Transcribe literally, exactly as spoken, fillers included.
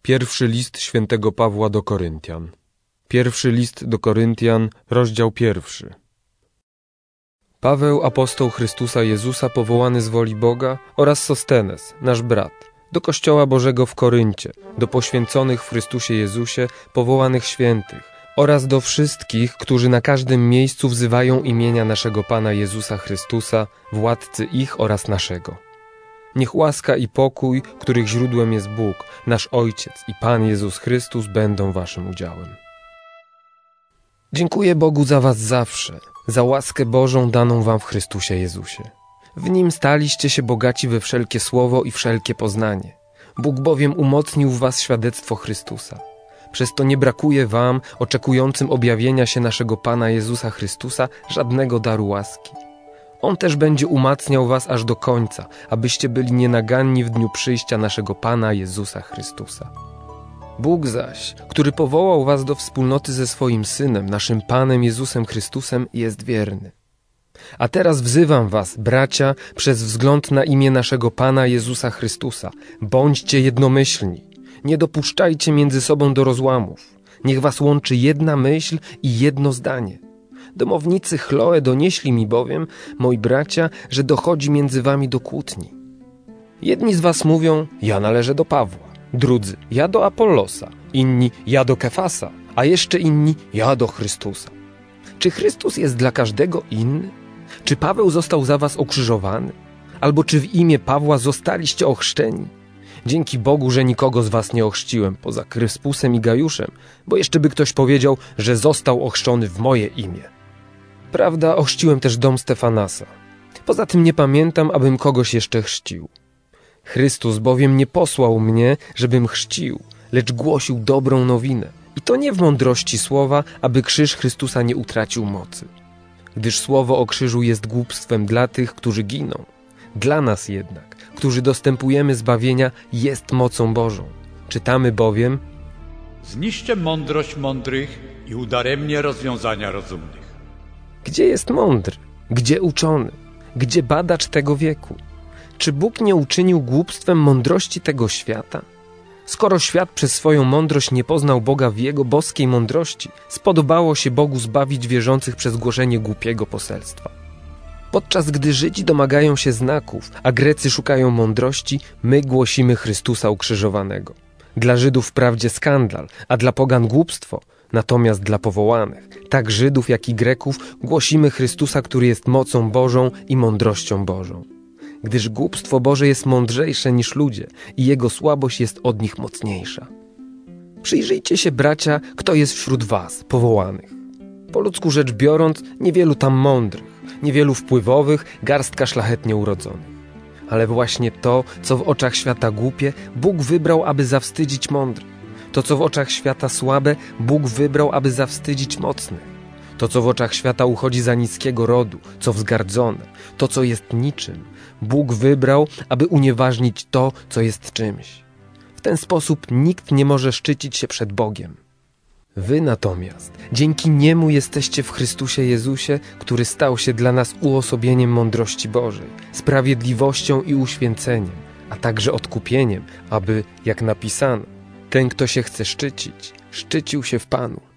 Pierwszy list świętego Pawła do Koryntian. Pierwszy list do Koryntian, rozdział pierwszy. Paweł, apostoł Chrystusa Jezusa, powołany z woli Boga, oraz Sostenes, nasz brat, do Kościoła Bożego w Koryncie, do poświęconych w Chrystusie Jezusie, powołanych świętych, oraz do wszystkich, którzy na każdym miejscu wzywają imienia naszego Pana Jezusa Chrystusa, władcy ich oraz naszego. Niech łaska i pokój, których źródłem jest Bóg, nasz Ojciec i Pan Jezus Chrystus, będą waszym udziałem. Dziękuję Bogu za was zawsze, za łaskę Bożą daną wam w Chrystusie Jezusie. W Nim staliście się bogaci we wszelkie słowo i wszelkie poznanie. Bóg bowiem umocnił w was świadectwo Chrystusa. Przez to nie brakuje wam, oczekującym objawienia się naszego Pana Jezusa Chrystusa, żadnego daru łaski. On też będzie umacniał was aż do końca, abyście byli nienaganni w dniu przyjścia naszego Pana Jezusa Chrystusa. Bóg zaś, który powołał was do wspólnoty ze swoim Synem, naszym Panem Jezusem Chrystusem, jest wierny. A teraz wzywam was, bracia, przez wzgląd na imię naszego Pana Jezusa Chrystusa, bądźcie jednomyślni. Nie dopuszczajcie między sobą do rozłamów. Niech was łączy jedna myśl i jedno zdanie. Domownicy Chloe donieśli mi bowiem, moi bracia, że dochodzi między wami do kłótni. Jedni z was mówią, ja należę do Pawła, drudzy, ja do Apollosa, inni, ja do Kefasa, a jeszcze inni, ja do Chrystusa. Czy Chrystus jest dla każdego inny? Czy Paweł został za was ukrzyżowany? Albo czy w imię Pawła zostaliście ochrzczeni? Dzięki Bogu, że nikogo z was nie ochrzciłem, poza Kryspusem i Gajuszem, bo jeszcze by ktoś powiedział, że został ochrzczony w moje imię. Prawda, ochrzciłem też dom Stefanasa. Poza tym nie pamiętam, abym kogoś jeszcze chrzcił. Chrystus bowiem nie posłał mnie, żebym chrzcił, lecz głosił dobrą nowinę. I to nie w mądrości słowa, aby krzyż Chrystusa nie utracił mocy. Gdyż słowo o krzyżu jest głupstwem dla tych, którzy giną. Dla nas jednak, którzy dostępujemy zbawienia, jest mocą Bożą. Czytamy bowiem: zniszczę mądrość mądrych i udaremnię rozwiązania rozumnych. Gdzie jest mądry? Gdzie uczony? Gdzie badacz tego wieku? Czy Bóg nie uczynił głupstwem mądrości tego świata? Skoro świat przez swoją mądrość nie poznał Boga w Jego boskiej mądrości, spodobało się Bogu zbawić wierzących przez głoszenie głupiego poselstwa. Podczas gdy Żydzi domagają się znaków, a Grecy szukają mądrości, my głosimy Chrystusa ukrzyżowanego. Dla Żydów wprawdzie skandal, a dla pogan głupstwo, natomiast dla powołanych, tak Żydów jak i Greków, głosimy Chrystusa, który jest mocą Bożą i mądrością Bożą. Gdyż głupstwo Boże jest mądrzejsze niż ludzie i Jego słabość jest od nich mocniejsza. Przyjrzyjcie się, bracia, kto jest wśród was, powołanych. Po ludzku rzecz biorąc, niewielu tam mądrych, niewielu wpływowych, garstka szlachetnie urodzonych. Ale właśnie to, co w oczach świata głupie, Bóg wybrał, aby zawstydzić mądrych. To, co w oczach świata słabe, Bóg wybrał, aby zawstydzić mocnych. To, co w oczach świata uchodzi za niskiego rodu, co wzgardzone, to, co jest niczym, Bóg wybrał, aby unieważnić to, co jest czymś. W ten sposób nikt nie może szczycić się przed Bogiem. Wy natomiast dzięki Niemu jesteście w Chrystusie Jezusie, który stał się dla nas uosobieniem mądrości Bożej, sprawiedliwością i uświęceniem, a także odkupieniem, aby, jak napisano, ten, kto się chce szczycić, szczycił się w Panu.